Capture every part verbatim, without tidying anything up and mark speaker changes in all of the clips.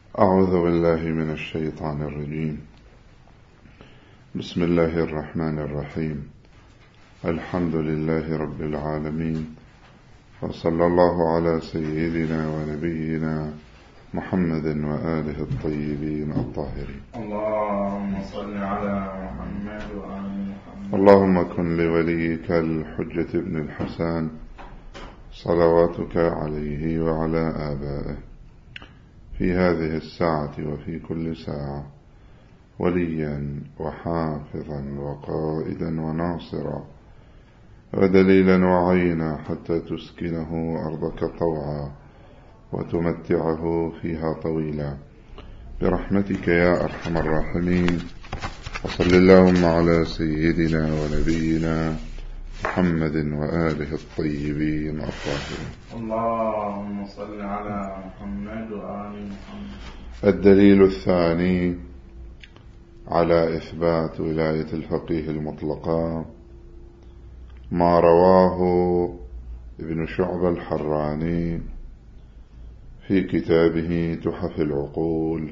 Speaker 1: أعوذ بالله من الشيطان الرجيم. بسم الله الرحمن الرحيم. الحمد لله رب العالمين، وصلى الله على سيدنا ونبينا محمد وآله الطيبين الطاهرين.
Speaker 2: اللهم صل على محمد وآل محمد.
Speaker 1: اللهم كن لوليك الحجة ابن الحسن صلواتك عليه وعلى آبائه في هذه الساعة وفي كل ساعة وليا وحافظا وقائدا وناصرا ودليلا وعينا، حتى تسكنه أرضك طوعا وتمتعه فيها طويلا برحمتك يا أرحم الراحمين. وصل اللهم على سيدنا ونبينا محمد وآله الطيبين الطاهرين.
Speaker 2: اللهم صل على محمد وآل محمد.
Speaker 1: الدليل الثاني على إثبات ولاية الفقيه المطلقة ما رواه ابن شعبة الحراني في كتابه تحف العقول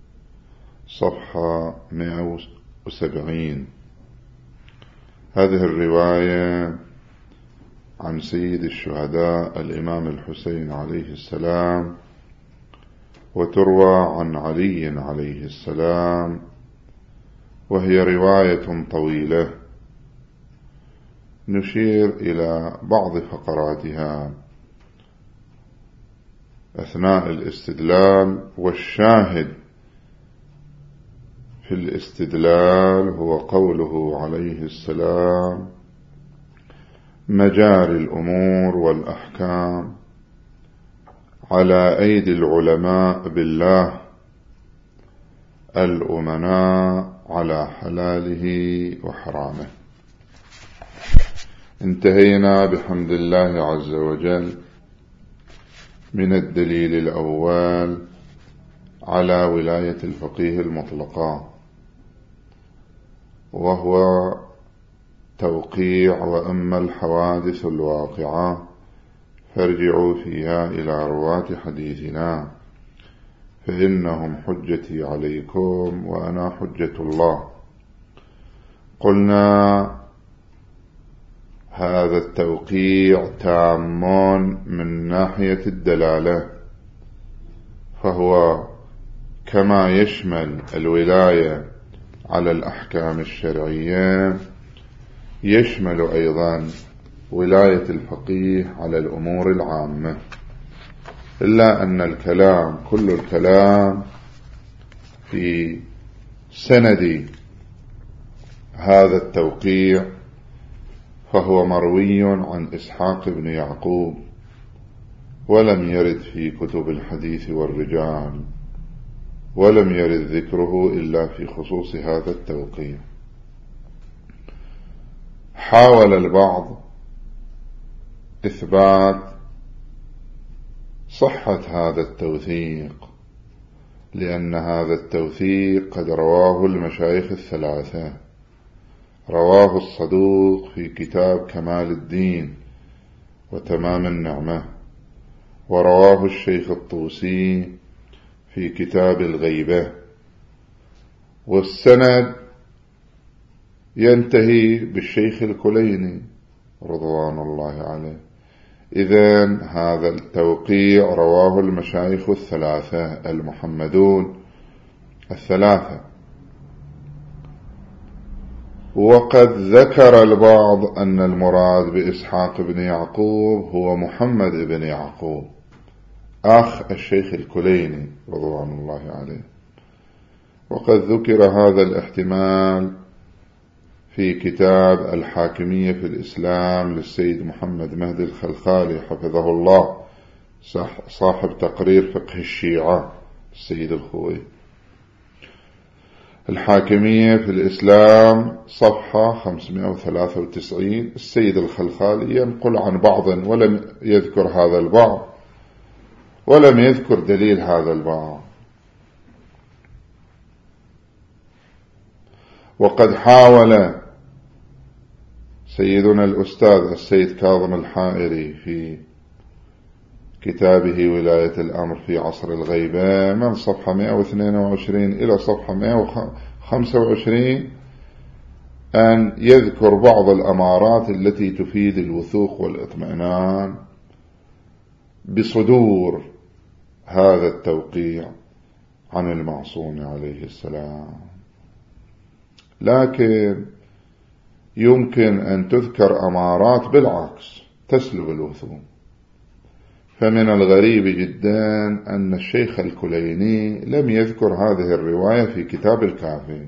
Speaker 1: صفحة مئة وسبعين. هذه الرواية عن سيد الشهداء الإمام الحسين عليه السلام، وتروى عن علي عليه السلام، وهي رواية طويلة نشير إلى بعض فقراتها أثناء الاستدلال. والشاهد في الاستدلال هو قوله عليه السلام: مجاري الأمور والأحكام على أيدي العلماء بالله، الأمناء على حلاله وحرامه. انتهينا بحمد الله عز وجل من الدليل الأول على ولاية الفقيه المطلقة، وهو توقيع وأما الحوادث الواقعة فارجعوا فيها إلى رواة حديثنا فإنهم حجتي عليكم وأنا حجة الله. قلنا هذا التوقيع تام من ناحية الدلالة، فهو كما يشمل الولاية على الأحكام الشرعية يشمل أيضا ولاية الفقيه على الأمور العامة، إلا أن الكلام كل الكلام في سند هذا التوقيع فهو مروي عن إسحاق بن يعقوب، ولم يرد في كتب الحديث والرجال، ولم يرد ذكره إلا في خصوص هذا التوقيع. حاول البعض إثبات صحة هذا التوثيق، لأن هذا التوثيق قد رواه المشايخ الثلاثة. رواه الصدوق في كتاب كمال الدين وتمام النعمة، ورواه الشيخ الطوسي في كتاب الغيبة، والسند ينتهي بالشيخ الكليني رضوان الله عليه. إذن هذا التوقيع رواه المشايخ الثلاثة المحمدون الثلاثة. وقد ذكر البعض أن المراد بإسحاق بن يعقوب هو محمد بن يعقوب أخ الشيخ الكليني رضوان الله عليه، وقد ذكر هذا الاحتمال في كتاب الحاكمية في الإسلام للسيد محمد مهدي الخلخالي حفظه الله، صاحب تقرير فقه الشيعة السيد الخوي. الحاكمية في الإسلام صفحة خمسمائة وثلاثة وتسعين. السيد الخلخالي ينقل عن بعض ولم يذكر هذا البعض، ولم يذكر دليل هذا البعض. وقد حاول سيدنا الأستاذ السيد كاظم الحائري في كتابه ولاية الأمر في عصر الغيبة من صفحة مئة واثنين وعشرين إلى صفحة مئة وخمسة وعشرين أن يذكر بعض الأمارات التي تفيد الوثوق والاطمئنان بصدور هذا التوقيع عن المعصوم عليه السلام. لكن يمكن أن تذكر أمارات بالعكس تسلب الوثوق. فمن الغريب جدا أن الشيخ الكليني لم يذكر هذه الرواية في كتاب الكافي،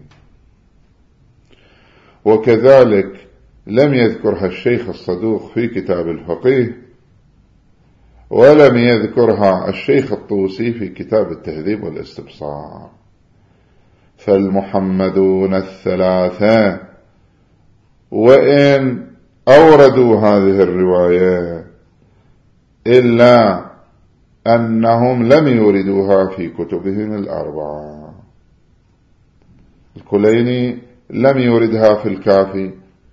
Speaker 1: وكذلك لم يذكرها الشيخ الصدوق في كتاب الفقيه، ولم يذكرها الشيخ الطوسي في كتاب التهذيب والاستبصار. فالمحمدون الثلاثة وإن أوردوا هذه الرواية إلا أنهم لم يوردوها في كتبهم الأربعة. الكليني لم يوردها في الكافي،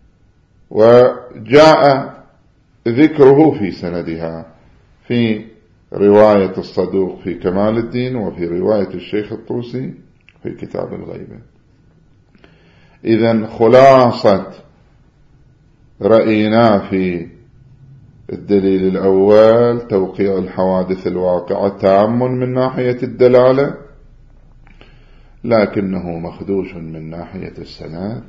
Speaker 1: وجاء ذكره في سندها في رواية الصدوق في كمال الدين، وفي رواية الشيخ الطوسي في كتاب الغيبة. إذن خلاصة رأينا في الدليل الأول توقيع الحوادث الواقعة تام من ناحية الدلالة، لكنه مخدوش من ناحية السند،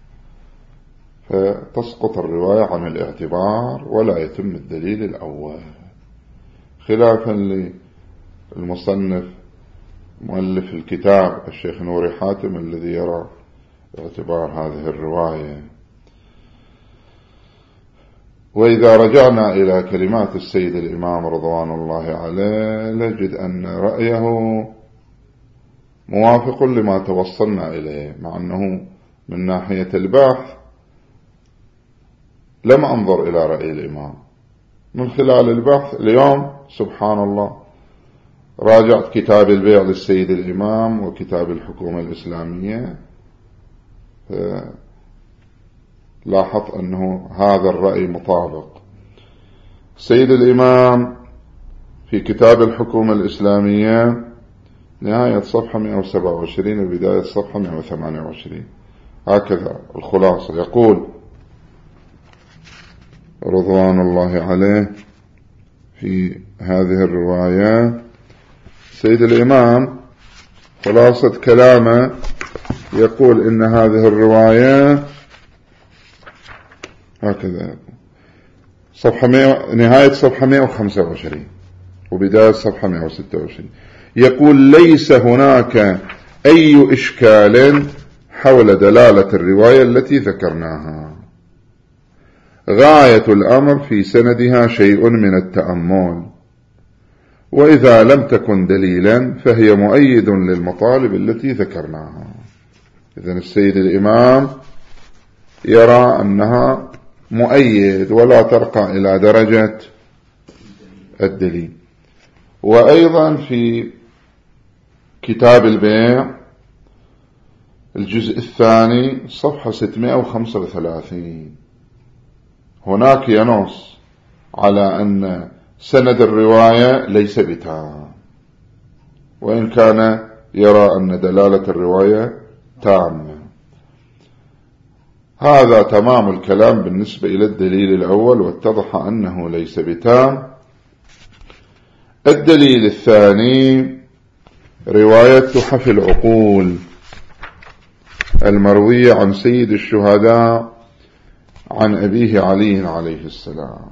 Speaker 1: فتسقط الرواية عن الاعتبار ولا يتم الدليل الأول، خلافا للمصنف مؤلف الكتاب الشيخ نوري حاتم الذي يرى اعتبار هذه الرواية. وإذا رجعنا إلى كلمات السيد الإمام رضوان الله عليه نجد أن رأيه موافق لما توصلنا إليه، مع أنه من ناحية البحث لم أنظر إلى رأي الإمام. من خلال البحث اليوم سبحان الله راجعت كتاب البيع للسيد الإمام وكتاب الحكومة الإسلامية، لاحظت أنه هذا الرأي مطابق. السيد الإمام في كتاب الحكومة الإسلامية نهاية صفحة مئة وسبعة وعشرين وبداية صفحة مئة وثمانية وعشرين هكذا الخلاصة، يقول رضوان الله عليه في هذه الرواية سيد الإمام خلاصة كلامه يقول إن هذه الرواية هكذا صفحة نهاية صفحة مئة وخمسة وعشرين وبداية صفحة مئة وستة وعشرين يقول ليس هناك أي إشكال حول دلالة الرواية التي ذكرناها، غاية الأمر في سندها شيء من التأمل، وإذا لم تكن دليلا فهي مؤيد للمطالب التي ذكرناها. إذن السيد الإمام يرى أنها مؤيد ولا ترقى إلى درجة الدليل. وأيضا في كتاب البيع الجزء الثاني صفحة ستمائة وخمسة وثلاثين هناك ينص على أن سند الرواية ليس بتام، وإن كان يرى أن دلالة الرواية تامة. هذا تمام الكلام بالنسبة إلى الدليل الأول، واتضح أنه ليس بتام. الدليل الثاني رواية تحف العقول المروية عن سيد الشهداء عن أبيه علي عليه السلام.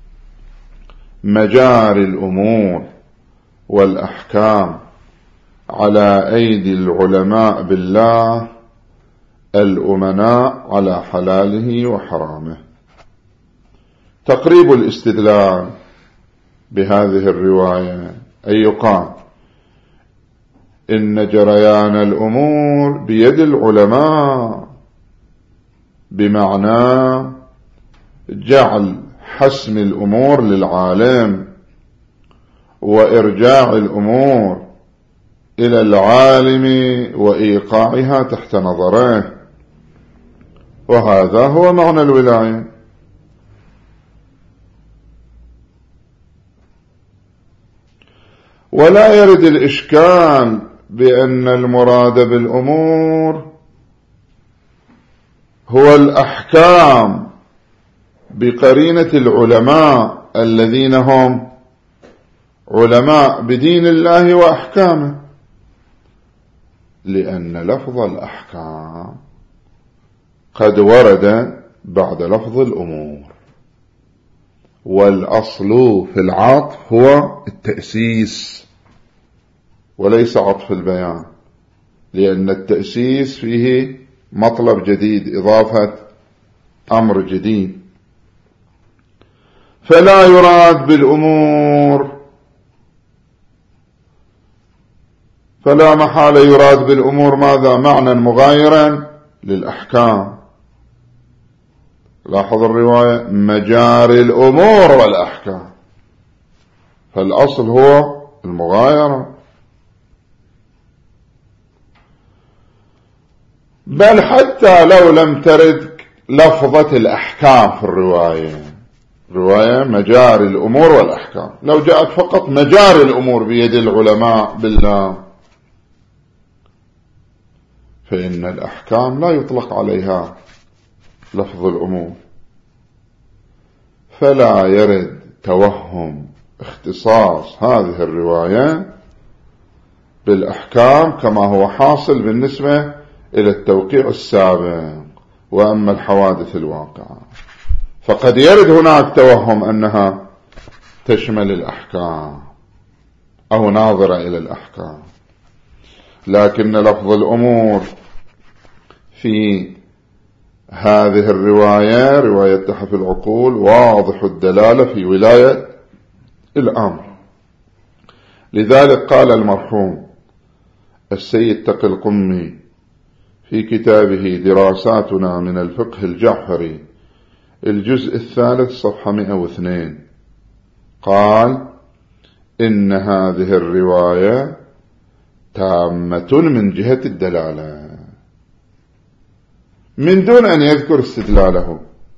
Speaker 1: مجاري الأمور والأحكام على أيدي العلماء بالله الأمناء على حلاله وحرامه. تقريب الاستدلال بهذه الرواية أي يقال إن جريان الأمور بيد العلماء، بمعنى جعل حسم الأمور للعالم وإرجاع الأمور إلى العالم وإيقاعها تحت نظره، وهذا هو معنى الولاية. ولا يرد الإشكال بأن المراد بالأمور هو الأحكام بقرينة العلماء الذين هم علماء بدين الله وأحكامه، لأن لفظ الأحكام قد ورد بعد لفظ الأمور، والأصل في العطف هو التأسيس وليس عطف البيان، لأن التأسيس فيه مطلب جديد، إضافة أمر جديد. فلا يراد بالأمور، فلا محال يراد بالأمور ماذا؟ معنى مغايرا للأحكام. لاحظ الرواية مجاري الأمور والأحكام، فالأصل هو المغايرة. بل حتى لو لم ترد لفظة الأحكام في الرواية، رواية مجاري الأمور والأحكام، لو جاءت فقط مجاري الأمور بيد العلماء بالله، فإن الأحكام لا يطلق عليها لفظ الأمور، فلا يرد توهم اختصاص هذه الرواية بالأحكام كما هو حاصل بالنسبة إلى التوقيع السابق. وأما الحوادث الواقعة فقد يرد هناك توهم أنها تشمل الأحكام أو ناظرة إلى الأحكام، لكن لفظ الأمور في هذه الرواية، رواية تحف العقول، واضح الدلالة في ولاية الأمر. لذلك قال المرحوم السيد تقي القمي في كتابه دراساتنا من الفقه الجعفري الجزء الثالث صفحة مئة واثنين، قال إن هذه الرواية تامة من جهة الدلالة، من دون أن يذكر استدلاله،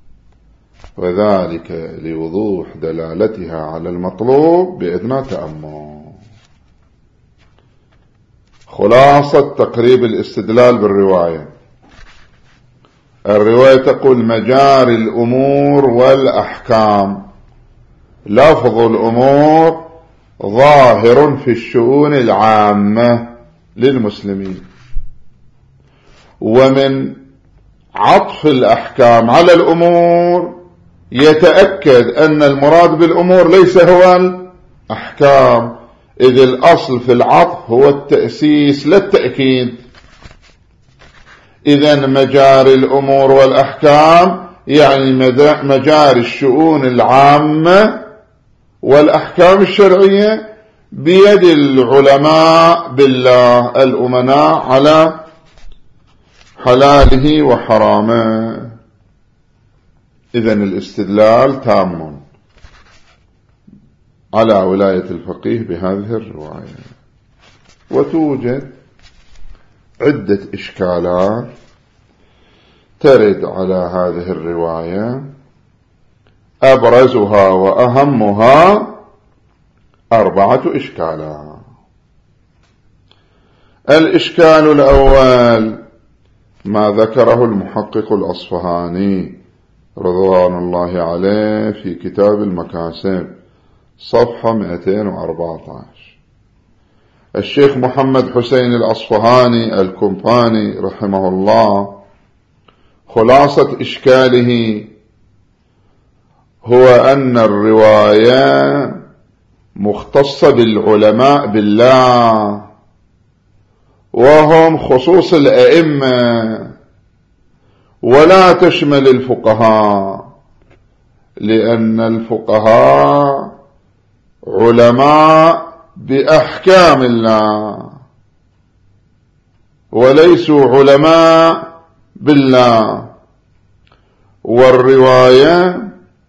Speaker 1: وذلك لوضوح دلالتها على المطلوب بإذن تأمل. خلاصة تقريب الاستدلال بالرواية، الرواية تقول مجاري الأمور والأحكام، لفظ الأمور ظاهر في الشؤون العامة للمسلمين، ومن عطف الأحكام على الأمور يتأكد أن المراد بالأمور ليس هو الأحكام، إذ الأصل في العطف هو التأسيس لا التأكيد. إذن مجاري الأمور والأحكام يعني مجاري الشؤون العامة والأحكام الشرعية بيد العلماء بالله الأمناء على حلاله وحرامه. إذن الاستدلال تام على ولاية الفقيه بهذه الرواية. وتوجد عدة إشكالات ترد على هذه الرواية، أبرزها وأهمها أربعة إشكالات. الإشكال الأول ما ذكره المحقق الأصفهاني رضوان الله عليه في كتاب المكاسب صفحة مئتين وأربعة عشر. الشيخ محمد حسين الأصفهاني الكمباني رحمه الله خلاصة إشكاله هو أن الرواية مختصة بالعلماء بالله، وهم خصوص الأئمة، ولا تشمل الفقهاء، لأن الفقهاء علماء بأحكام الله وليسوا علماء بالله. والرواية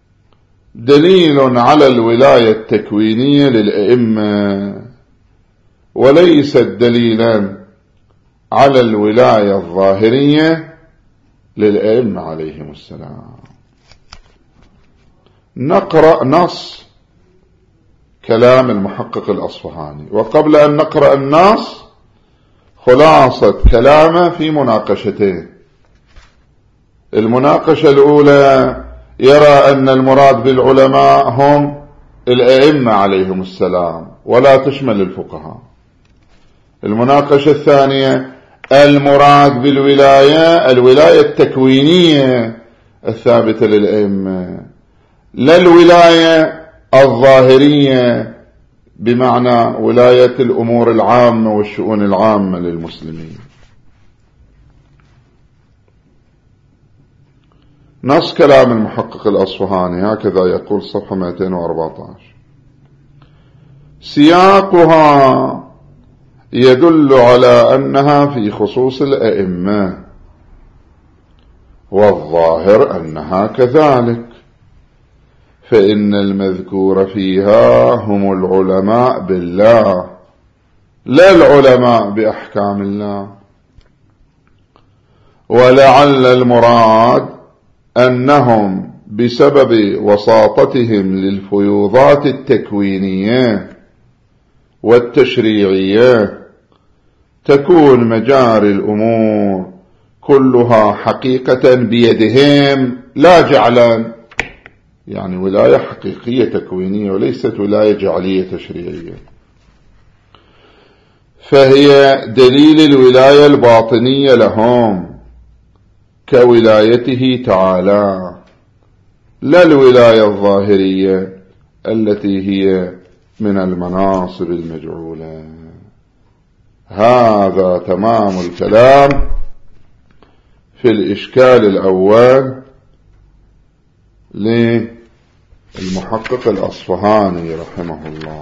Speaker 1: دليل على الولاية التكوينية للأئمة، وليست دليلا على الولاية الظاهرية للأئمة عليهم السلام. نقرأ نص كلام المحقق الأصفهاني. وقبل أن نقرأ النص خلاصة كلامه في مناقشتين. المناقشة الأولى يرى أن المراد بالعلماء هم الأئمة عليهم السلام ولا تشمل الفقهاء. المناقشة الثانية المراد بالولاية الولاية التكوينية الثابتة للأئمة، لا الولاية الظاهرية بمعنى ولاية الأمور العامة والشؤون العامة للمسلمين. نص كلام المحقق الأصفهاني هكذا يقول صفحة مئتين وأربعة عشر: سياقها يدل على أنها في خصوص الأئمة، والظاهر أنها كذلك، فإن المذكور فيها هم العلماء بالله لا العلماء بأحكام الله. ولعل المراد أنهم بسبب وساطتهم للفيوضات التكوينية والتشريعية تكون مجاري الأمور كلها حقيقة بيدهم لا جعلا، يعني ولاية حقيقية تكوينية وليست ولاية جعلية تشريعية، فهي دليل الولاية الباطنية لهم كولايته تعالى، لا الولاية الظاهرية التي هي من المناصب المجعولة. هذا تمام الكلام في الإشكال الأول للمحقق الأصفهاني رحمه الله.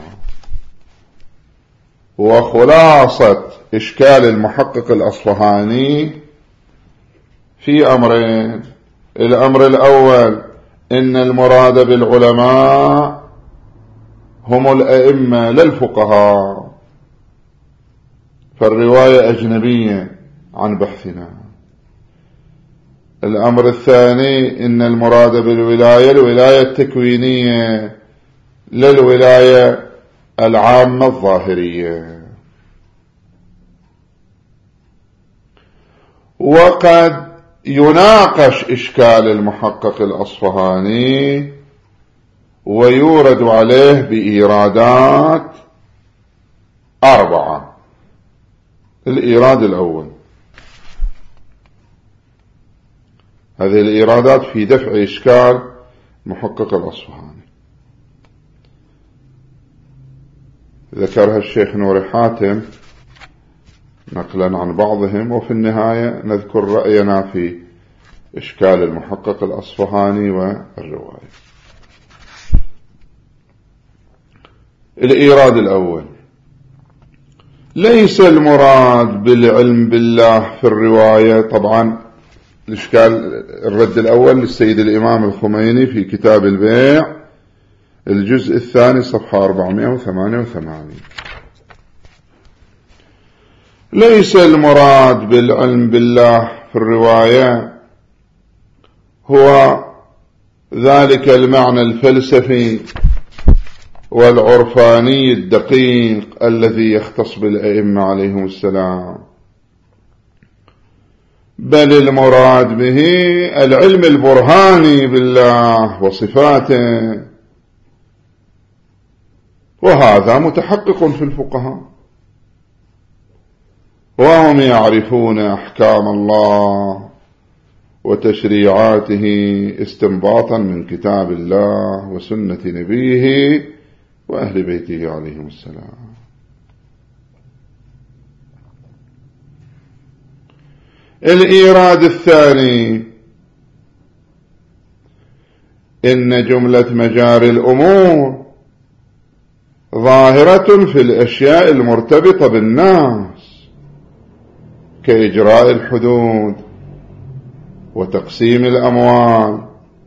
Speaker 1: وخلاصة إشكال المحقق الأصفهاني في أمرين: الأمر الأول إن المراد بالعلماء هم الأئمة لا الفقهاء، فالرواية أجنبية عن بحثنا. الأمر الثاني إن المراد بالولاية الولاية التكوينية لا الولاية العامة الظاهرية. وقد يناقش إشكال المحقق الأصفهاني ويورد عليه بإيرادات أربعة. الإيراد الأول، هذه الإيرادات في دفع إشكال محقق الأصفهاني ذكرها الشيخ نور حاتم نقلا عن بعضهم، وفي النهاية نذكر رأينا في إشكال المحقق الأصفهاني والرواية. الإيراد الأول: ليس المراد بالعلم بالله في الرواية. طبعا الإشكال الرد الأول للسيد الإمام الخميني في كتاب البيع الجزء الثاني صفحة أربعمائة وثمانية وثمانين. ليس المراد بالعلم بالله في الرواية هو ذلك المعنى الفلسفي والعرفاني الدقيق الذي يختص بالأئمة عليهم السلام، بل المراد به العلم البرهاني بالله وصفاته، وهذا متحقق في الفقهاء، وهم يعرفون أحكام الله وتشريعاته استنباطا من كتاب الله وسنة نبيه وأهل بيته عليهم السلام. الإيراد الثاني: إن جملة مجاري الأمور ظاهرة في الأشياء المرتبطة بالناس كإجراء الحدود وتقسيم الأموال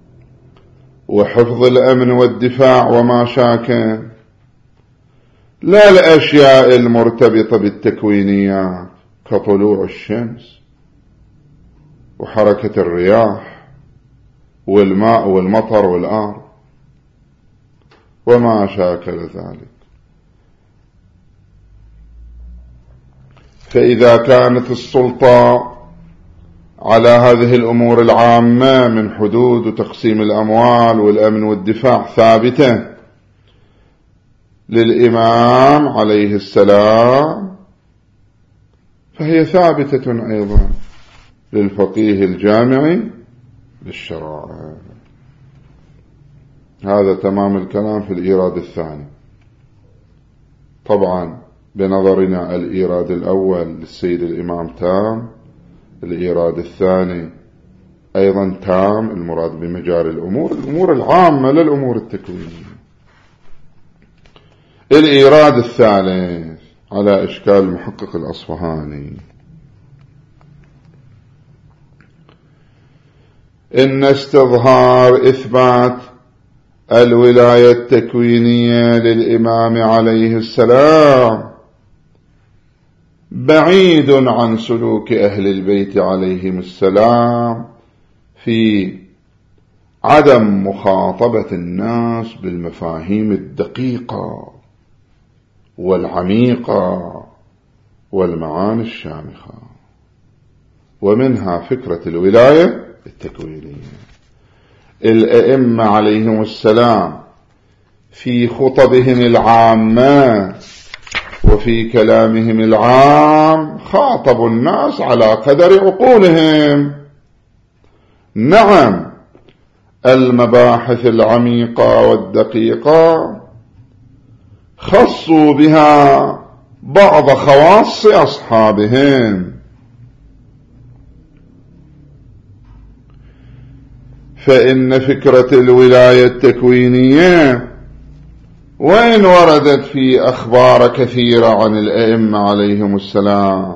Speaker 1: وحفظ الأمن والدفاع وما شاكل، لا الأشياء المرتبطة بالتكوينيات كطلوع الشمس وحركة الرياح والماء والمطر والأرض. وما شاكل ذلك. فإذا كانت السلطة على هذه الأمور العامة من حدود وتقسيم الأموال والأمن والدفاع ثابتة للإمام عليه السلام، فهي ثابتة أيضا للفقيه الجامع للشرائع. هذا تمام الكلام في الإيراد الثاني. طبعا بنظرنا الإيراد الأول للسيد الإمام تام، الإيراد الثاني أيضا تام، المراد بمجاري الأمور الأمور العامة للأمور التكوينية. الإيراد الثالث على إشكال المحقق الأصفهاني: إن استظهار إثبات الولاية التكوينية للإمام عليه السلام بعيد عن سلوك أهل البيت عليهم السلام في عدم مخاطبة الناس بالمفاهيم الدقيقة والعميقة والمعاني الشامخة، ومنها فكرة الولاية التكوينية. الأئمة عليهم السلام في خطبهم العامة وفي كلامهم العام خاطبوا الناس على قدر عقولهم. نعم، المباحث العميقة والدقيقة خصوا بها بعض خواص أصحابهم، فإن فكرة الولاية التكوينية وإن وردت في أخبار كثيرة عن الأئمة عليهم السلام،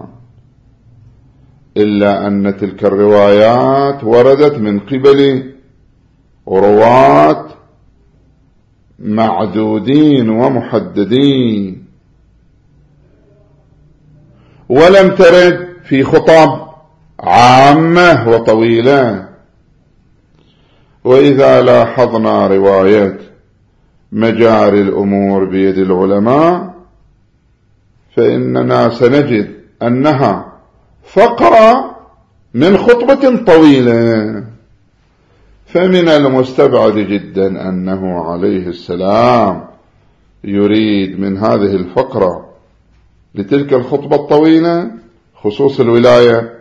Speaker 1: إلا أن تلك الروايات وردت من قبل رواة معدودين ومحددين، ولم ترد في خطب عامة وطويلة. وإذا لاحظنا رواية مجاري الأمور بيد العلماء فإننا سنجد أنها فقرة من خطبة طويلة، فمن المستبعد جدا أنه عليه السلام يريد من هذه الفقرة لتلك الخطبة الطويلة خصوص الولاية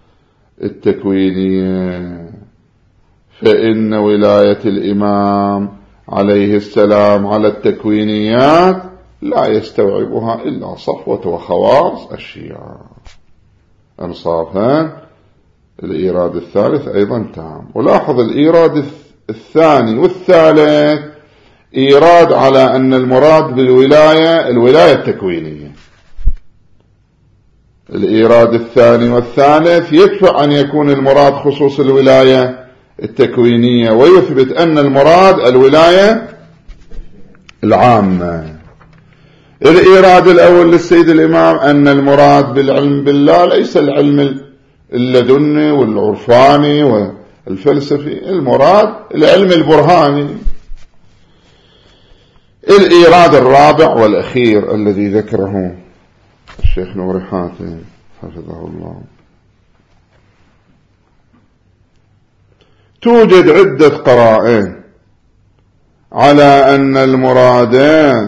Speaker 1: التكوينية، فإن ولاية الإمام عليه السلام على التكوينيات لا يستوعبها إلا صفوة وخواص الشيعة. انصافا الإيراد الثالث أيضا تام. ولاحظ الإيراد الثاني والثالث إيراد على أن المراد بالولاية الولاية التكوينية. الإيراد الثاني والثالث يكفي أن يكون المراد خصوص الولاية التكوينية، ويثبت أن المراد الولاية العامة. الإيراد الأول للسيد الإمام أن المراد بالعلم بالله ليس العلم اللدني والعرفاني والفلسفي، المراد العلم البرهاني. الإيراد الرابع والأخير الذي ذكره الشيخ نور حاتم حفظه الله: توجد عدة قرائن على أن المراد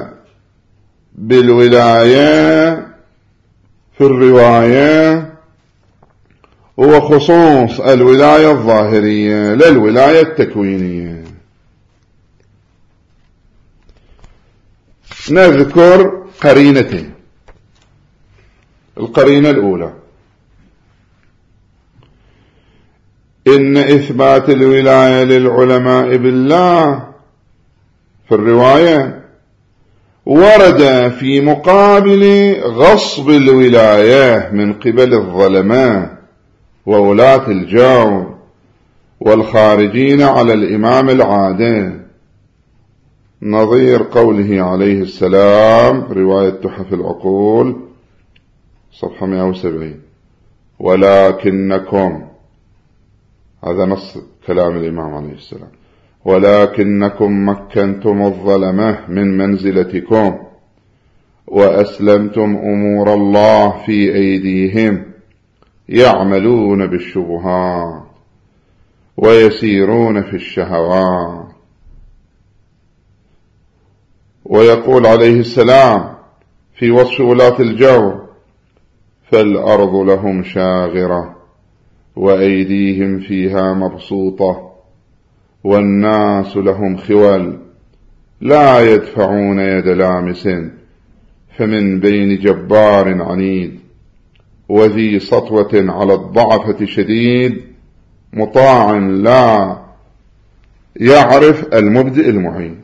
Speaker 1: بالولاية في الرواية هو خصوص الولاية الظاهرية لا الولاية التكوينية. نذكر قرينتين. القرينة الأولى: إن إثبات الولاية للعلماء بالله في الرواية ورد في مقابل غصب الولاية من قبل الظلماء وولاة الجور والخارجين على الإمام العادل، نظير قوله عليه السلام رواية تحف العقول صفحة مئة وسبعين: ولكنكم، هذا نص كلام الإمام عليه السلام، ولكنكم مكنتم الظلمة من منزلتكم وأسلمتم أمور الله في أيديهم يعملون بالشبهات ويسيرون في الشهوات. ويقول عليه السلام في وصف ولاة الجور: فالأرض لهم شاغرة وأيديهم فيها مبسوطة والناس لهم خوال لا يدفعون يد لامس فمن بين جبار عنيد وذي سطوة على الضعفة شديد مطاع لا يعرف المبدئ المعين.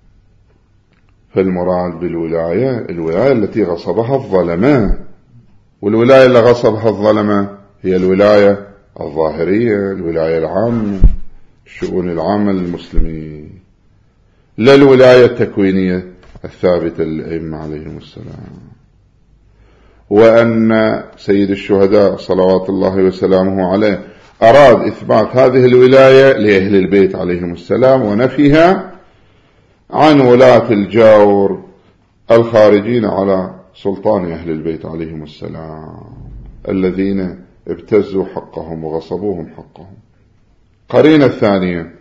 Speaker 1: فالمراد بالولاية الولاية التي غصبها الظلمة، والولاية اللي غصبها الظلمة هي الولاية الظاهرية، الولاية العامة، الشؤون العامة للمسلمين، لا الولاية التكوينية الثابتة للأئمة عليهم السلام. وأن سيد الشهداء صلوات الله وسلامه عليه أراد إثبات هذه الولاية لأهل البيت عليهم السلام ونفيها عن ولاة الجور الخارجين على سلطان أهل البيت عليهم السلام الذين ابتزوا حقهم وغصبوهم حقهم. قرينة الثانية،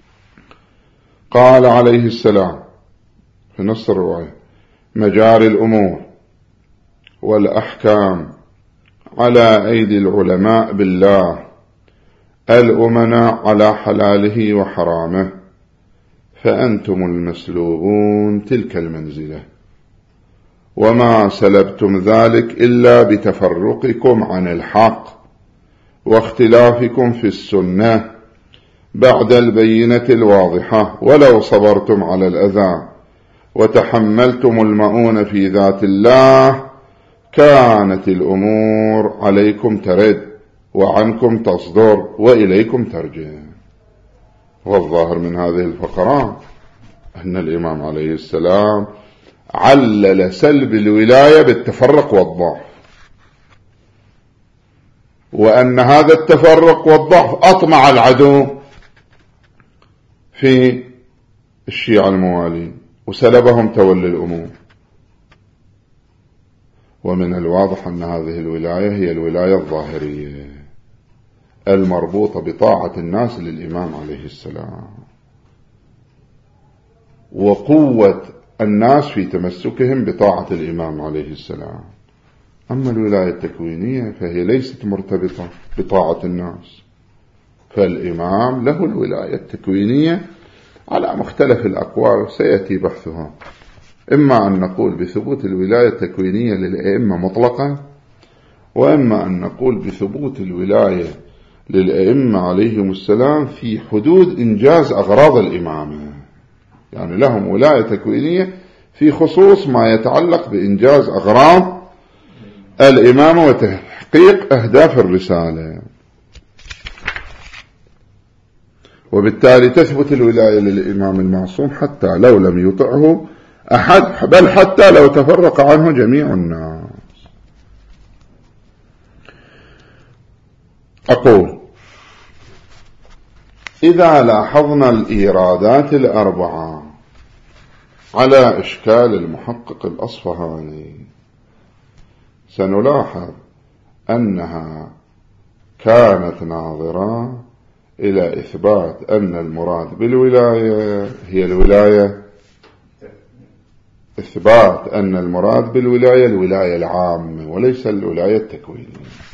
Speaker 1: قال عليه السلام في نص الرواية: مجاري الأمور والأحكام على أيدي العلماء بالله الأمناء على حلاله وحرامه فأنتم المسلوبون تلك المنزلة وما سلبتم ذلك إلا بتفرقكم عن الحق واختلافكم في السنة بعد البينة الواضحة. ولو صبرتم على الأذى وتحملتم المؤون في ذات الله كانت الأمور عليكم ترد وعنكم تصدر وإليكم ترجع. والظاهر من هذه الفقرات أن الإمام عليه السلام علل سلب الولاية بالتفرق والضعف، وأن هذا التفرق والضعف أطمع العدو في الشيعة الموالين وسلبهم تولي الأمور. ومن الواضح أن هذه الولاية هي الولاية الظاهرية المربوطة بطاعة الناس للإمام عليه السلام وقوة الناس في تمسكهم بطاعة الإمام عليه السلام. أما الولاية التكوينية فهي ليست مرتبطة بطاعة الناس، فالإمام له الولاية التكوينية على مختلف الأقوال سيأتي بحثها. إما أن نقول بثبوت الولاية التكوينية للأئمة مطلقة، وإما أن نقول بثبوت الولاية للأئمة عليهم السلام في حدود إنجاز أغراض الإمامة، يعني لهم ولاية تكوينية في خصوص ما يتعلق بإنجاز أغراض الإمامة وتحقيق أهداف الرسالة. وبالتالي تثبت الولاية للإمام المعصوم حتى لو لم يطعه أحد، بل حتى لو تفرق عنه جميع الناس. أقول: إذا لاحظنا الإيرادات الأربعة على إشكال المحقق الأصفهاني سنلاحظ أنها كانت ناظرة إلى إثبات أن المراد بالولاية هي الولاية إثبات أن المراد بالولاية الولاية العامة وليس الولاية التكوينية.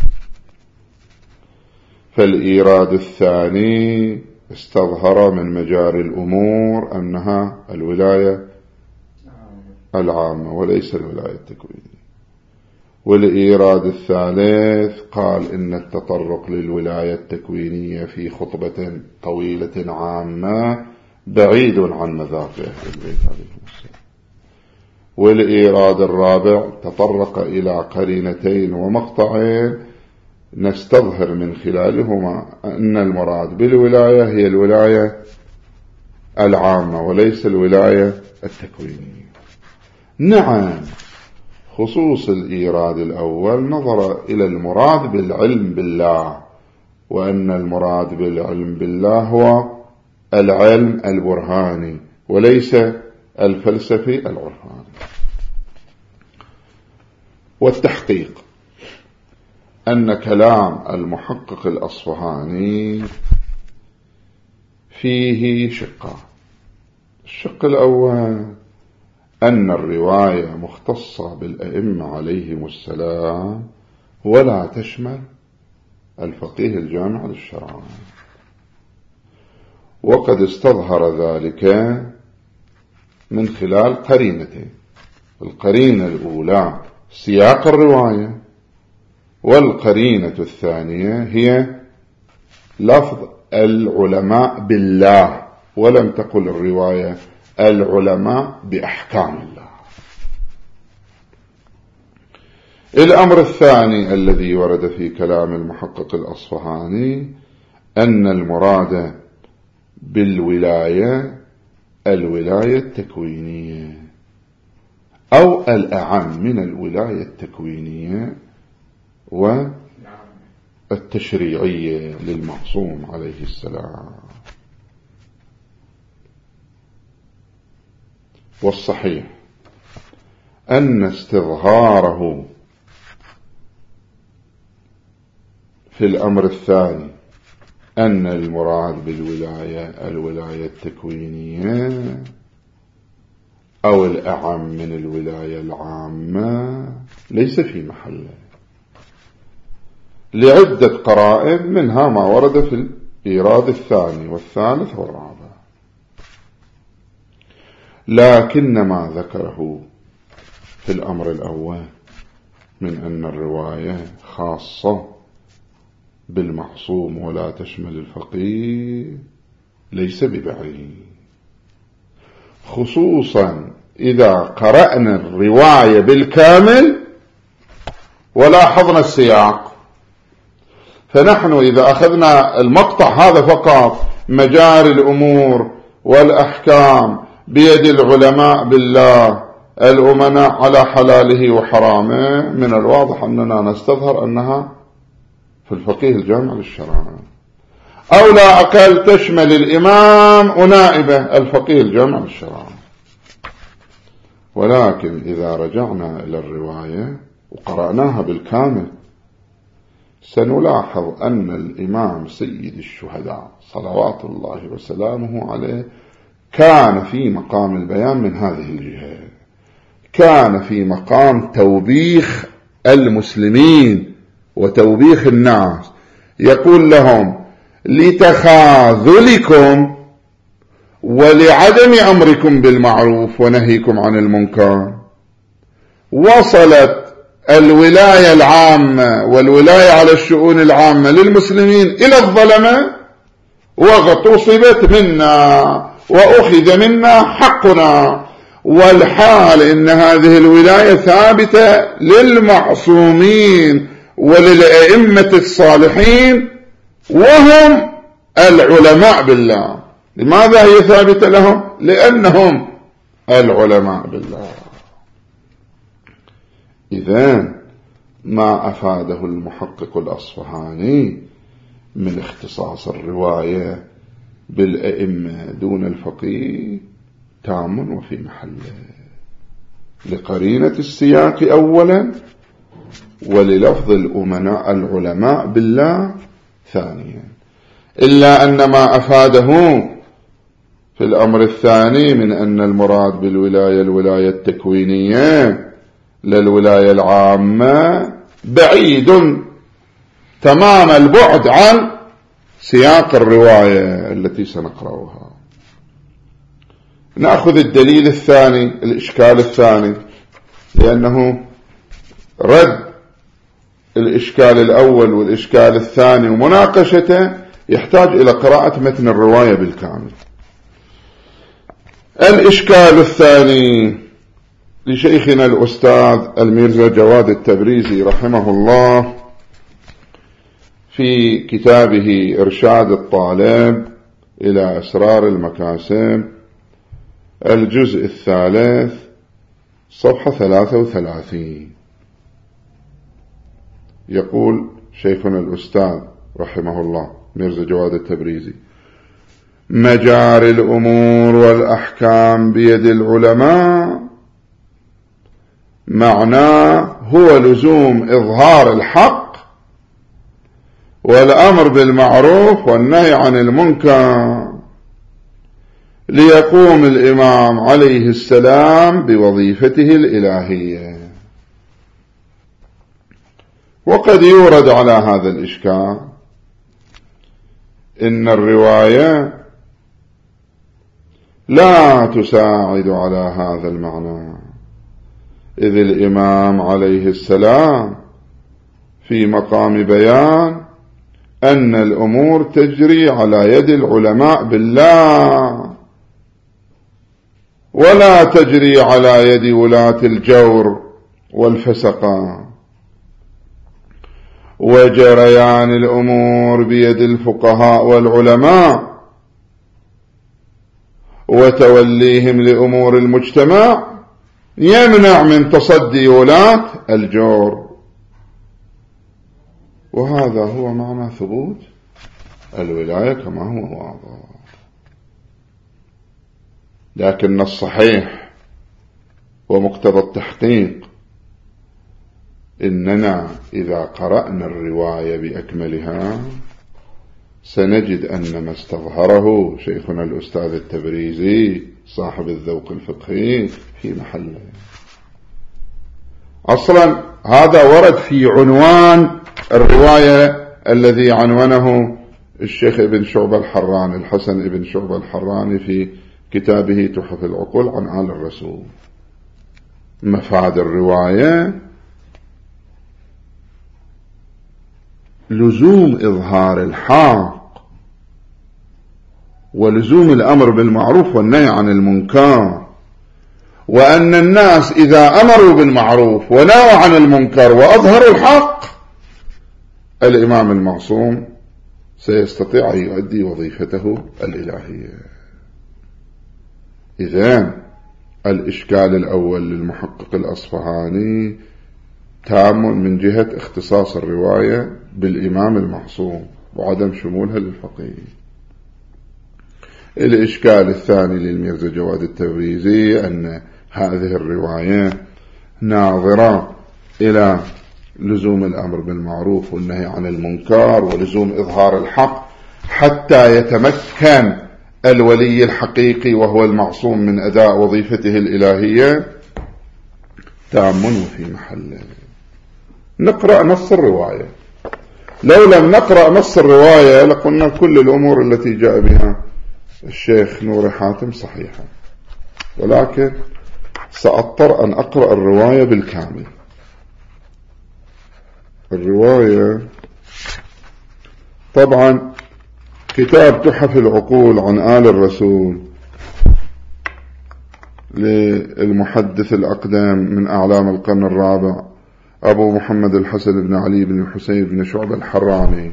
Speaker 1: فالإيراد الثاني استظهر من مجاري الأمور أنها الولاية العامة وليس الولاية التكوينية. والإيراد الثالث قال إن التطرق للولاية التكوينية في خطبة طويلة عامة بعيد عن مذاق أهل البيت عليهم السلام. والإيراد الرابع تطرق إلى قرينتين ومقطعين نستظهر من خلالهما أن المراد بالولاية هي الولاية العامة وليس الولاية التكوينية. نعم، خصوص الإيراد الأول نظر إلى المراد بالعلم بالله، وأن المراد بالعلم بالله هو العلم البرهاني وليس الفلسفي العرفاني. والتحقيق أن كلام المحقق الأصفهاني فيه شقان. الشق الأول أن الرواية مختصة بالأئمة عليهم السلام ولا تشمل الفقيه الجامع للشرع، وقد استظهر ذلك من خلال قرينتين. القرينة الأولى سياق الرواية، والقرينة الثانية هي لفظ العلماء بالله، ولم تقل الرواية العلماء بأحكام الله. الأمر الثاني الذي ورد في كلام المحقق الأصفهاني أن المراد بالولاية الولاية التكوينية أو الأعم من الولاية التكوينية والتشريعية للمعصوم عليه السلام. والصحيح أن استظهاره في الأمر الثاني أن المراد بالولاية الولاية التكوينية أو الأعم من الولاية العامة ليس في محله لعدة قرائن، منها ما ورد في الإيراد الثاني والثالث والرابع. لكن ما ذكره في الأمر الأول من أن الرواية خاصة بالمعصوم ولا تشمل الفقيه ليس ببعيد، خصوصا إذا قرأنا الرواية بالكامل ولاحظنا السياق. فنحن إذا أخذنا المقطع هذا فقط، مجاري الأمور والأحكام بيد العلماء بالله الأمناء على حلاله وحرامه، من الواضح أننا نستظهر أنها في الفقيه الجامع للشرع، أو لا أقل تشمل الإمام ونائبه الفقيه الجامع للشرع. ولكن إذا رجعنا إلى الرواية وقرأناها بالكامل سنلاحظ أن الإمام سيد الشهداء صلوات الله وسلامه عليه كان في مقام البيان من هذه الجهة، كان في مقام توبيخ المسلمين وتوبيخ الناس، يقول لهم لتخاذلكم ولعدم أمركم بالمعروف ونهيكم عن المنكر وصلت الولاية العامة والولاية على الشؤون العامة للمسلمين إلى الظلمة وغتصبت منا وأخذ منا حقنا، والحال إن هذه الولاية ثابتة للمعصومين وللأئمة الصالحين وهم العلماء بالله. لماذا هي ثابتة لهم؟ لأنهم العلماء بالله. إذن ما أفاده المحقق الأصفهاني من اختصاص الرواية بالأئمة دون الفقيه تام وفي محله، لقرينة السياق أولا وللفظ الأمناء العلماء بالله ثانيا. إلا أن ما أفاده في الأمر الثاني من أن المراد بالولاية الولاية التكوينية للولاية العامة بعيد تمام البعد عن سياق الرواية التي سنقرأها. نأخذ الدليل الثاني، الإشكال الثاني، لأنه رد الإشكال الأول والإشكال الثاني ومناقشته يحتاج إلى قراءة متن الرواية بالكامل. الإشكال الثاني لشيخنا الأستاذ الميرزا جواد التبريزي رحمه الله في كتابه إرشاد الطالب إلى أسرار المكاسب الجزء الثالث صفحة ثلاثة وثلاثين. يقول شيخنا الأستاذ رحمه الله ميرزا جواد التبريزي: مجاري الأمور والأحكام بيد العلماء معناه هو لزوم إظهار الحق والأمر بالمعروف والنهي عن المنكر، ليقوم الإمام عليه السلام بوظيفته الإلهية. وقد يورد على هذا الإشكال إن الرواية لا تساعد على هذا المعنى، إذ الإمام عليه السلام في مقام بيان أن الأمور تجري على يد العلماء بالله ولا تجري على يد ولاة الجور والفسقة، وجريان الأمور بيد الفقهاء والعلماء وتوليهم لأمور المجتمع يمنع من تصدي ولاة الجور. وهذا هو معنى ثبوت الولاية كما هو واضح. لكن الصحيح ومقتضى التحقيق إننا إذا قرأنا الرواية بأكملها سنجد أن ما استظهره شيخنا الأستاذ التبريزي صاحب الذوق الفقهي في محله. أصلا هذا ورد في عنوان الرواية الذي عنونه الشيخ ابن شعبة الحراني الحسن ابن شعبة الحراني في كتابه تحف العقول عن آل الرسول. مفاد الرواية لزوم إظهار الحق ولزوم الأمر بالمعروف والنهي عن المنكر، وأن الناس إذا أمروا بالمعروف ونهوا عن المنكر وأظهروا الحق الإمام المعصوم سيستطيع أن يؤدي وظيفته الإلهية. إذن الإشكال الأول للمحقق الأصفهاني تام من جهة اختصاص الرواية بالإمام المعصوم وعدم شمولها للفقيه. الإشكال الثاني للميرزا جواد التبريزي أن هذه الرواية ناظرة إلى لزوم الأمر بالمعروف والنهي عن المنكر ولزوم إظهار الحق حتى يتمكن الولي الحقيقي وهو المعصوم من أداء وظيفته الإلهية. تأمل في محله. نقرأ نص الرواية. لو لم نقرأ نص الرواية لقلنا كل الأمور التي جاء بها الشيخ نور حاتم صحيحة، ولكن سأضطر أن أقرأ الرواية بالكامل. الرواية طبعا كتاب تحف العقول عن آل الرسول للمحدث الأقدم من أعلام القرن الرابع أبو محمد الحسن بن علي بن الحسين بن شعبة الحراني،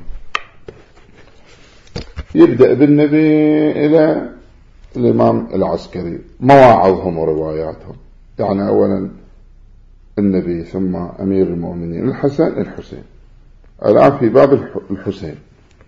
Speaker 1: يبدأ بالنبي إلى الإمام العسكري، مواعظهم ورواياتهم. يعني أولا النبي ثم أمير المؤمنين الحسن الحسين. الآن في باب الحسين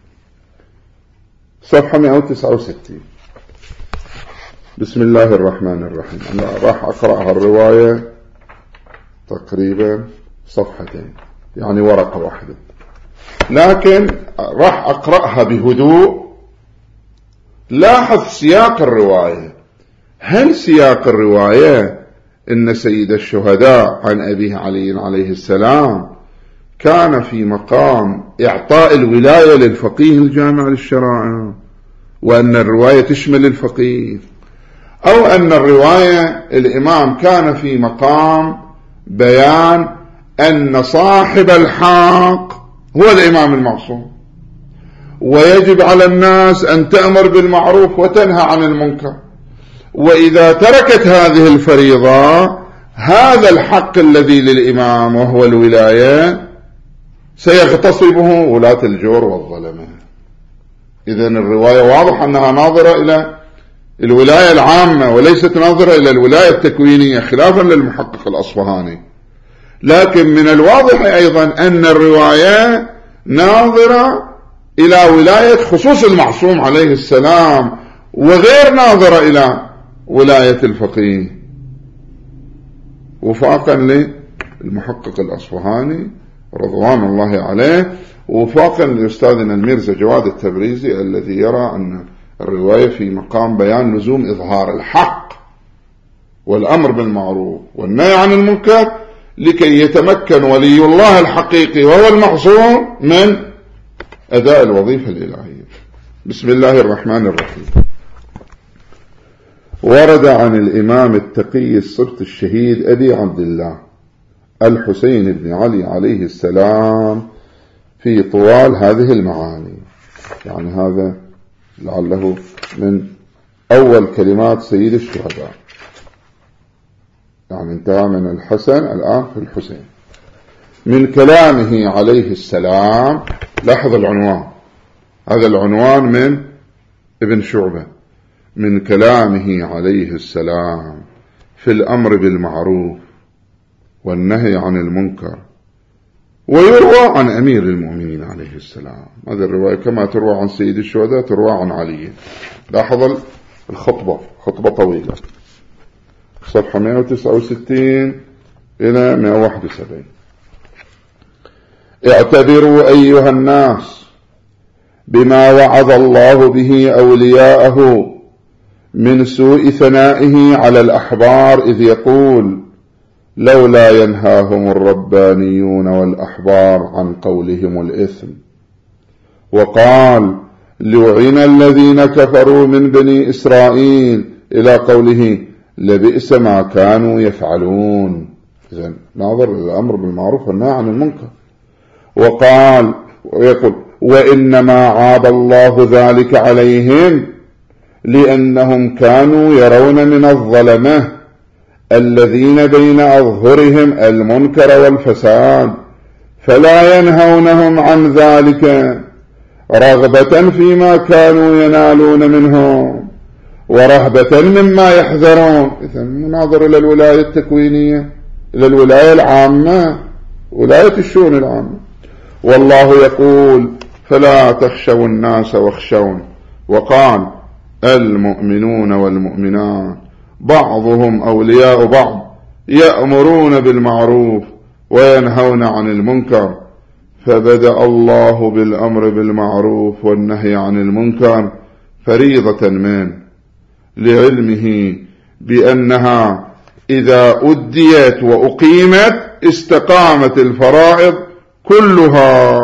Speaker 1: صفحة مئة وتسعة وستين. بسم الله الرحمن الرحيم. أنا راح أقرأها الرواية تقريبا صفحتين، يعني ورقة واحدة، لكن راح أقرأها بهدوء. لاحظ سياق الرواية. هل سياق الرواية إن سيد الشهداء عن أبيه علي عليه السلام كان في مقام إعطاء الولاية للفقيه الجامع للشرائع، وأن الرواية تشمل الفقيه، أو أن الرواية الإمام كان في مقام بيان أن صاحب الحق هو الإمام المعصوم ويجب على الناس أن تأمر بالمعروف وتنهى عن المنكر، وإذا تركت هذه الفريضة هذا الحق الذي للإمام وهو الولاية سيغتصبه ولاة الجور والظلمة. إذن الرواية واضح أنها ناظرة إلى الولاية العامة وليست ناظرة إلى الولاية التكوينية خلافا للمحقق الأصفهاني. لكن من الواضح أيضا أن الرواية ناظرة إلى ولاية خصوص المعصوم عليه السلام وغير ناظرة إلى ولاية الفقيه، وفاقا للمحقق الأصفهاني رضوان الله عليه، وفاقا لأستاذنا الميرزا جواد التبريزي الذي يرى أن الرواية في مقام بيان لزوم إظهار الحق والأمر بالمعروف والنهي عن المنكر لكي يتمكن ولي الله الحقيقي وهو المعصوم من أداء الوظيفة الإلهية. بسم الله الرحمن الرحيم. ورد عن الإمام التقي الصبت الشهيد أبي عبد الله الحسين بن علي عليه السلام في طوال هذه المعاني، يعني هذا لعله من أول كلمات سيد الشهداء، يعني انتهى من الحسن الآن في الحسين. من كلامه عليه السلام، لاحظ العنوان، هذا العنوان من ابن شعبة، من كلامه عليه السلام في الأمر بالمعروف والنهي عن المنكر، ويروى عن أمير المؤمنين عليه السلام. هذه الرواية كما تروى عن سيد الشهداء تروى عن علي. لاحظ الخطبة، خطبة طويلة، صفحة مئة وتسعة وستين إلى مئة وواحد وسبعين. اعتبروا أيها الناس بما وعظ الله به أولياءه من سوء ثنائه على الأحبار، إذ يقول: لولا ينهاهم الربانيون والأحبار عن قولهم الإثم. وقال: لعن الذين كفروا من بني إسرائيل، إلى قوله: لبئس ما كانوا يفعلون. إذن ناظر الأمر بالمعروف والنهي عن المنكر. وقال ويقول: وإنما عاب الله ذلك عليهم لأنهم كانوا يرون من الظلمة الذين بين أظهرهم المنكر والفساد، فلا ينهونهم عن ذلك رغبة فيما كانوا ينالون منهم ورهبة مما يحذرون. إذن ناظر إلى الولاية التكوينية، إلى الولاية العامة، ولاية الشؤون العامة. والله يقول: فلا تخشوا الناس واخشون. وقال: المؤمنون والمؤمنات بعضهم أولياء بعض يأمرون بالمعروف وينهون عن المنكر. فبدأ الله بالأمر بالمعروف والنهي عن المنكر فريضة منه، لعلمه بأنها إذا أديت وأقيمت استقامت الفرائض كلها،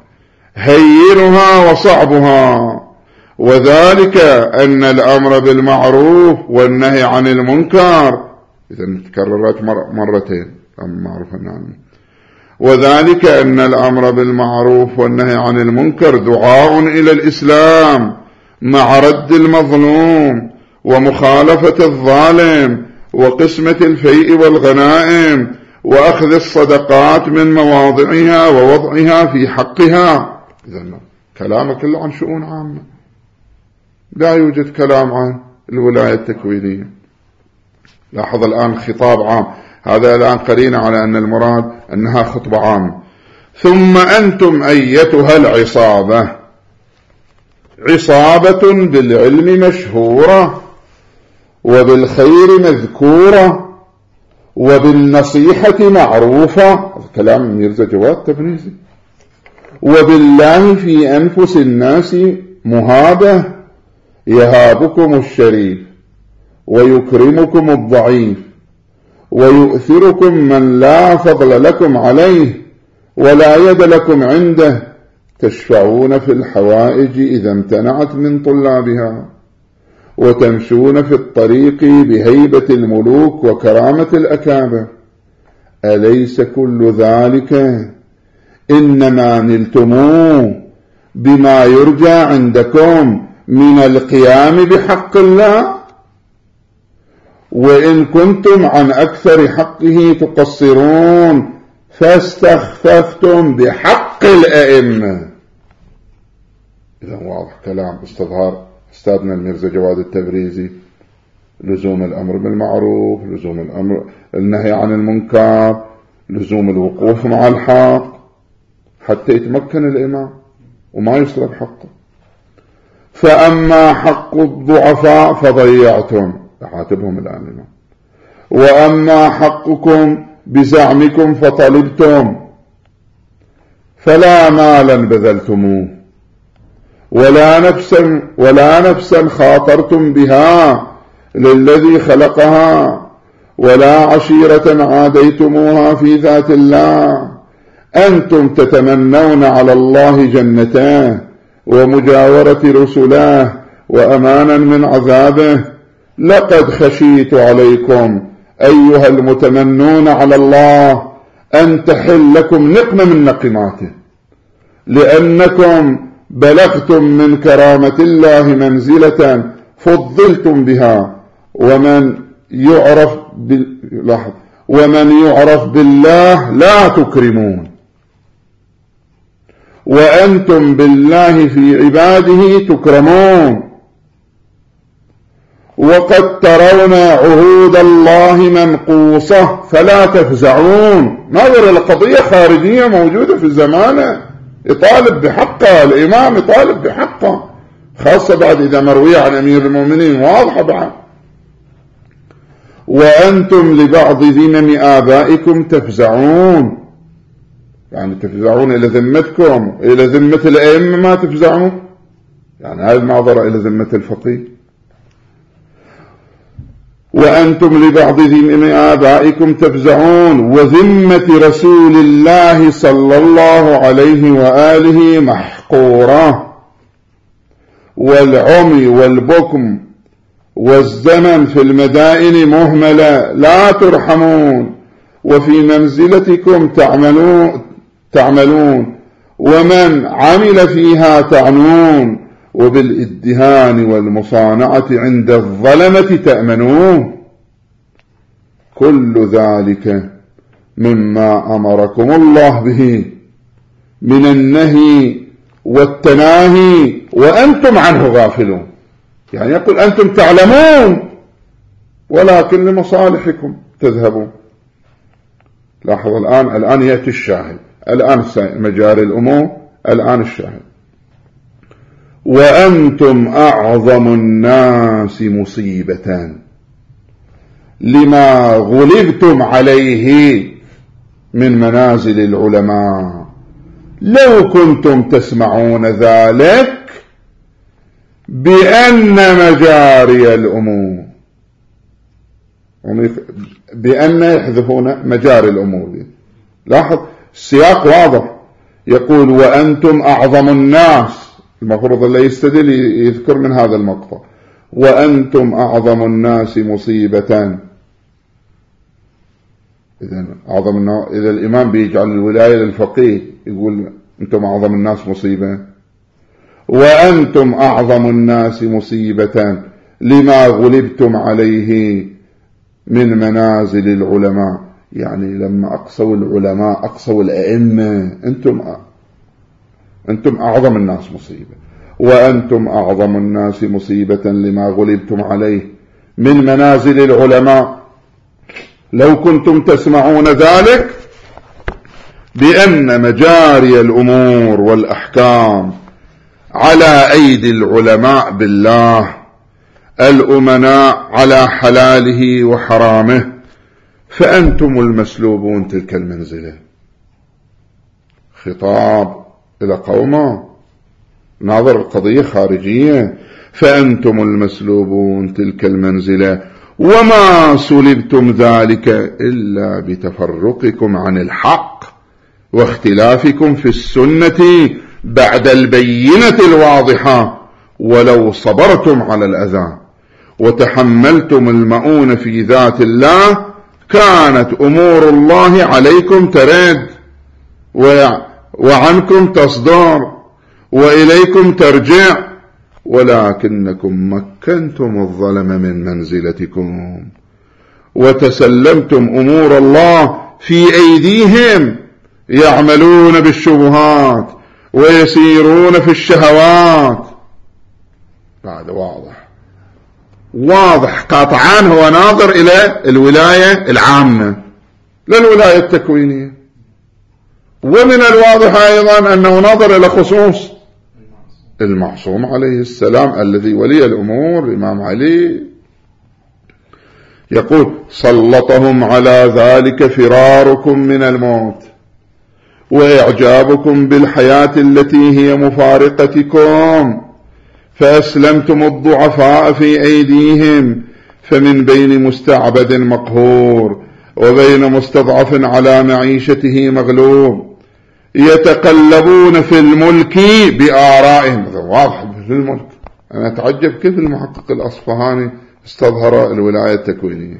Speaker 1: هينها وصعبها. وذلك أن الأمر بالمعروف والنهي عن المنكر، إذن تكررت مرتين معروفا عنه. وذلك أن الأمر بالمعروف والنهي عن المنكر دعاء إلى الإسلام مع رد المظلوم ومخالفة الظالم وقسمة الفيء والغنائم وأخذ الصدقات من مواضعها ووضعها في حقها. إذن كلام كله عن شؤون عامة، لا يوجد كلام عن الولاية التكوينية. لاحظ الآن خطاب عام، هذا الآن قرينا على أن المراد أنها خطبة عامة. ثم أنتم أيتها العصابة، عصابة بالعلم مشهورة وبالخير مذكورة وبالنصيحة معروفة، هذا كلام ميرزا جواد تبريزي، وبالله في أنفس الناس مهابة، يهابكم الشريف ويكرمكم الضعيف ويؤثركم من لا فضل لكم عليه ولا يد لكم عنده، تشفعون في الحوائج إذا امتنعت من طلابها، وتمشون في الطريق بهيبة الملوك وكرامة الأكابر. أليس كل ذلك إنما نلتموه بما يرجى عندكم من القيام بحق الله، وإن كنتم عن أكثر حقه تقصرون فاستخففتم بحق الأئمة. إذا واضح كلام استظهار أستاذنا الميرزا جواد التبريزي، لزوم الأمر بالمعروف، لزوم الأمر النهي عن المنكر، لزوم الوقوف مع الحق حتى يتمكن الإمام وما يسلب حقه. فأما حق الضعفاء فضيعتم، يعاتبهم الآن، وأما حقكم بزعمكم فطلبتم، فلا مالا بذلتموه ولا نفسا ولا نفسا خاطرتم بها للذي خلقها، ولا عشيرة عاديتموها في ذات الله. أنتم تتمنون على الله جنته ومجاورة رسله وأمانا من عذابه. لقد خشيت عليكم أيها المتمنون على الله أن تحل لكم نقمة من نقماته، لأنكم بلغتم من كرامة الله منزلة فضلتم بها، ومن يعرف بال... ومن يعرف بالله لا تكرمون، وأنتم بالله في عباده تكرمون. وقد ترون عهود الله منقوصة فلا تفزعون. نظر القضية خارجية موجودة في زمانه، يطالب بحقه، الإمام يطالب بحقه، خاصة بعد إذا مروية عن أمير المؤمنين واضحة بعد. وأنتم لبعض ذمم آبائكم تفزعون، يعني تفزعون إلى ذمتكم، إلى ذمة الأئمة ما تفزعون، يعني هذه المعذرة إلى ذمة الفقيه. وأنتم لبعض ذمم آبائكم تفزعون، وذمة رسول الله صلى الله عليه وآله محقورة، والعمي والبكم والزمن في المدائن مهملة لا ترحمون، وفي منزلتكم تعملون, تعملون ومن عمل فيها تعنون، وبالادهان والمصانعة عند الظلمة تأمنون. كل ذلك مما أمركم الله به من النهي والتناهي وأنتم عنه غافلون. يعني يقول أنتم تعلمون ولكن لمصالحكم تذهبون. لاحظ الآن الآن يأتي الشاهد، الآن مجاري الأمور، الآن الشاهد. وأنتم أعظم الناس مصيبة لما غلبتم عليه من منازل العلماء، لو كنتم تسمعون ذلك بأن مجاري الأمور، بأن يحذفون مجاري الأمور. لاحظ السياق واضح، يقول وأنتم أعظم الناس، المفروض اللي يستدل يذكر من هذا المقطع وأنتم أعظم الناس مصيبة. إذن أعظم الناس، إذا الإمام بيجعل الولاية للفقيه يقول أنتم أعظم الناس مصيبة. وأنتم أعظم الناس مصيبة لما غلبتم عليه من منازل العلماء، يعني لما أقصوا العلماء أقصوا الأئمة، أنتم أنتم أعظم الناس مصيبة. وأنتم أعظم الناس مصيبة لما غلبتم عليه من منازل العلماء، لو كنتم تسمعون ذلك بأن مجاري الأمور والأحكام على أيدي العلماء بالله، الأمناء على حلاله وحرامه، فأنتم المسلوبون تلك المنزلة. خطاب إلى قومه، ناظر القضية خارجية، فأنتم المسلوبون تلك المنزلة، وما سلبتم ذلك إلا بتفرقكم عن الحق واختلافكم في السنة بعد البينة الواضحة. ولو صبرتم على الأذى وتحملتم المؤون في ذات الله كانت أمور الله عليكم ترد وعنكم تصدر وإليكم ترجع، ولكنكم مكنتم الظلم من منزلتكم وتسلمتم أمور الله في أيديهم، يعملون بالشبهات ويسيرون في الشهوات. بعد واضح واضح قاطعان، هو ناظر إلى الولاية العامة لا الولاية التكوينية. ومن الواضح أيضا أنه ناظر إلى خصوص المعصوم عليه السلام الذي ولي الأمور الإمام علي يقول سلطهم على ذلك فراركم من الموت وإعجابكم بالحياة التي هي مفارقتكم، فأسلمتم الضعفاء في أيديهم، فمن بين مستعبد مقهور وبين مستضعف على معيشته مغلوب يتقلبون في الملك بآرائهم. هذا واضح في الملك. أنا أتعجب كيف المحقق الأصفهاني استظهر الولاية التكوينية.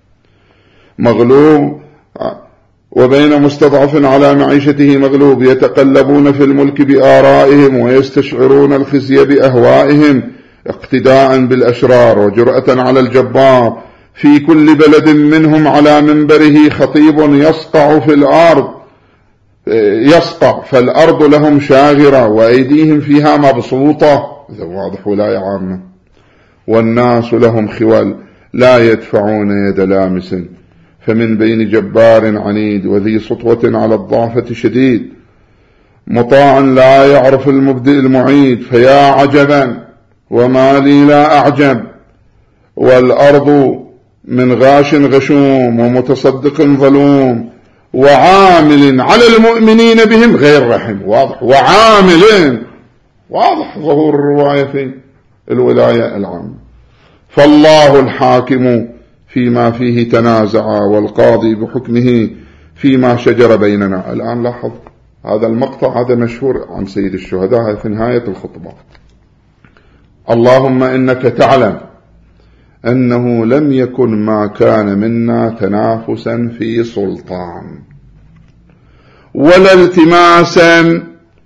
Speaker 1: مغلوب وبين مستضعف على معيشته مغلوب يتقلبون في الملك بآرائهم ويستشعرون الخزي بأهوائهم اقتداء بالأشرار وجرأة على الجبار. في كل بلد منهم على منبره خطيب يصقع في الأرض يصقع فالأرض لهم شاغرة وأيديهم فيها مبسوطة. هذا واضح ولاية عامة. والناس لهم خوال لا يدفعون يد لامس، فمن بين جبار عنيد وذي سطوة على الضعفة شديد مطاع لا يعرف المبدئ المعيد، فيا عجبا وما لي لا أعجب. والأرض من غاش غشوم ومتصدق ظلوم وعامل على المؤمنين بهم غير رحم. واضح. وعامل واضح ظهور الرواية في الولاية العامة. فالله الحاكم فيما فيه تنازع والقاضي بحكمه فيما شجر بيننا. الآن لاحظ هذا المقطع هذا مشهور عن سيد الشهداء في نهاية الخطبة. اللهم إنك تعلم أنه لم يكن ما كان منا تنافسا في سلطان ولا التماسا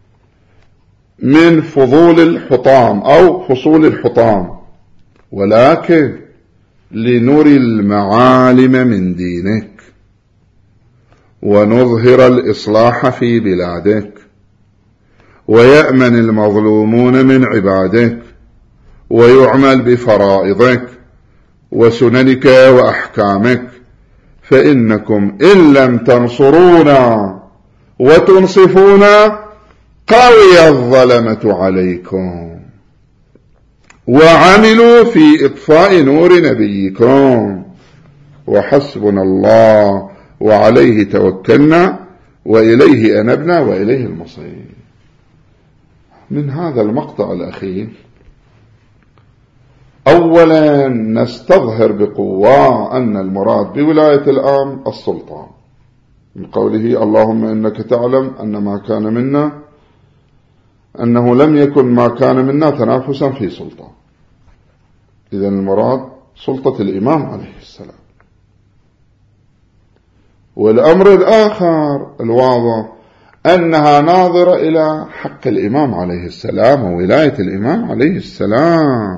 Speaker 1: من فضول الحطام أو فصول الحطام، ولكن لنري المعالم من دينك ونظهر الإصلاح في بلادك ويأمن المظلومون من عبادك ويعمل بفرائضك وسننك وأحكامك، فإنكم إن لم تنصرونا وتنصفونا قوي الظلمة عليكم وعملوا في إطفاء نور نبيكم، وحسبنا الله وعليه توكلنا وإليه أنبنا وإليه المصير. من هذا المقطع الأخير أولا نستظهر بقوة أن المراد بولاية الأمر السلطان، من قوله اللهم إنك تعلم أن ما كان منا أنه لم يكن ما كان منا تنافسا في سلطان. إذن المراد سلطة الإمام عليه السلام. والأمر الآخر الواضح أنها ناظرة إلى حق الإمام عليه السلام وولاية الإمام عليه السلام،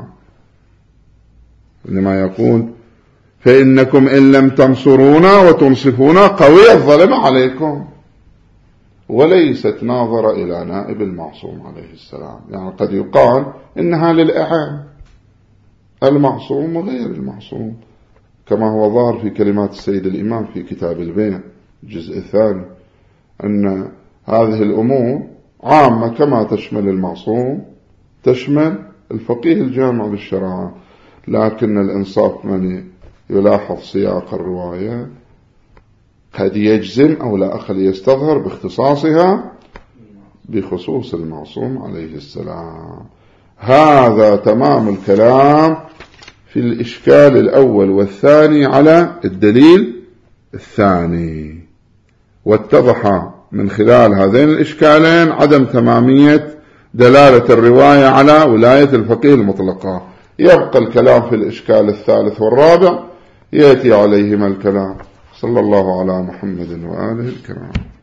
Speaker 1: لما يقول فإنكم إن لم تنصرونا وتنصفونا قوي الظلم عليكم، وليست ناظرة إلى نائب المعصوم عليه السلام. يعني قد يقال إنها للأعام المعصوم وغير المعصوم، كما هو ظاهر في كلمات السيد الإمام في كتاب البيع الجزء الثاني، أن هذه الأمور عامة كما تشمل المعصوم تشمل الفقيه الجامع للشريعة، لكن الإنصاف من يلاحظ سياق الرواية قد يجزم أو لا أقل يستظهر باختصاصها بخصوص المعصوم عليه السلام. هذا تمام الكلام في الإشكال الأول والثاني على الدليل الثاني. واتضح من خلال هذين الإشكالين عدم تمامية دلالة الرواية على ولاية الفقيه المطلقة. يبقى الكلام في الإشكال الثالث والرابع يأتي عليهما الكلام. صلى الله على محمد وآله الكرام.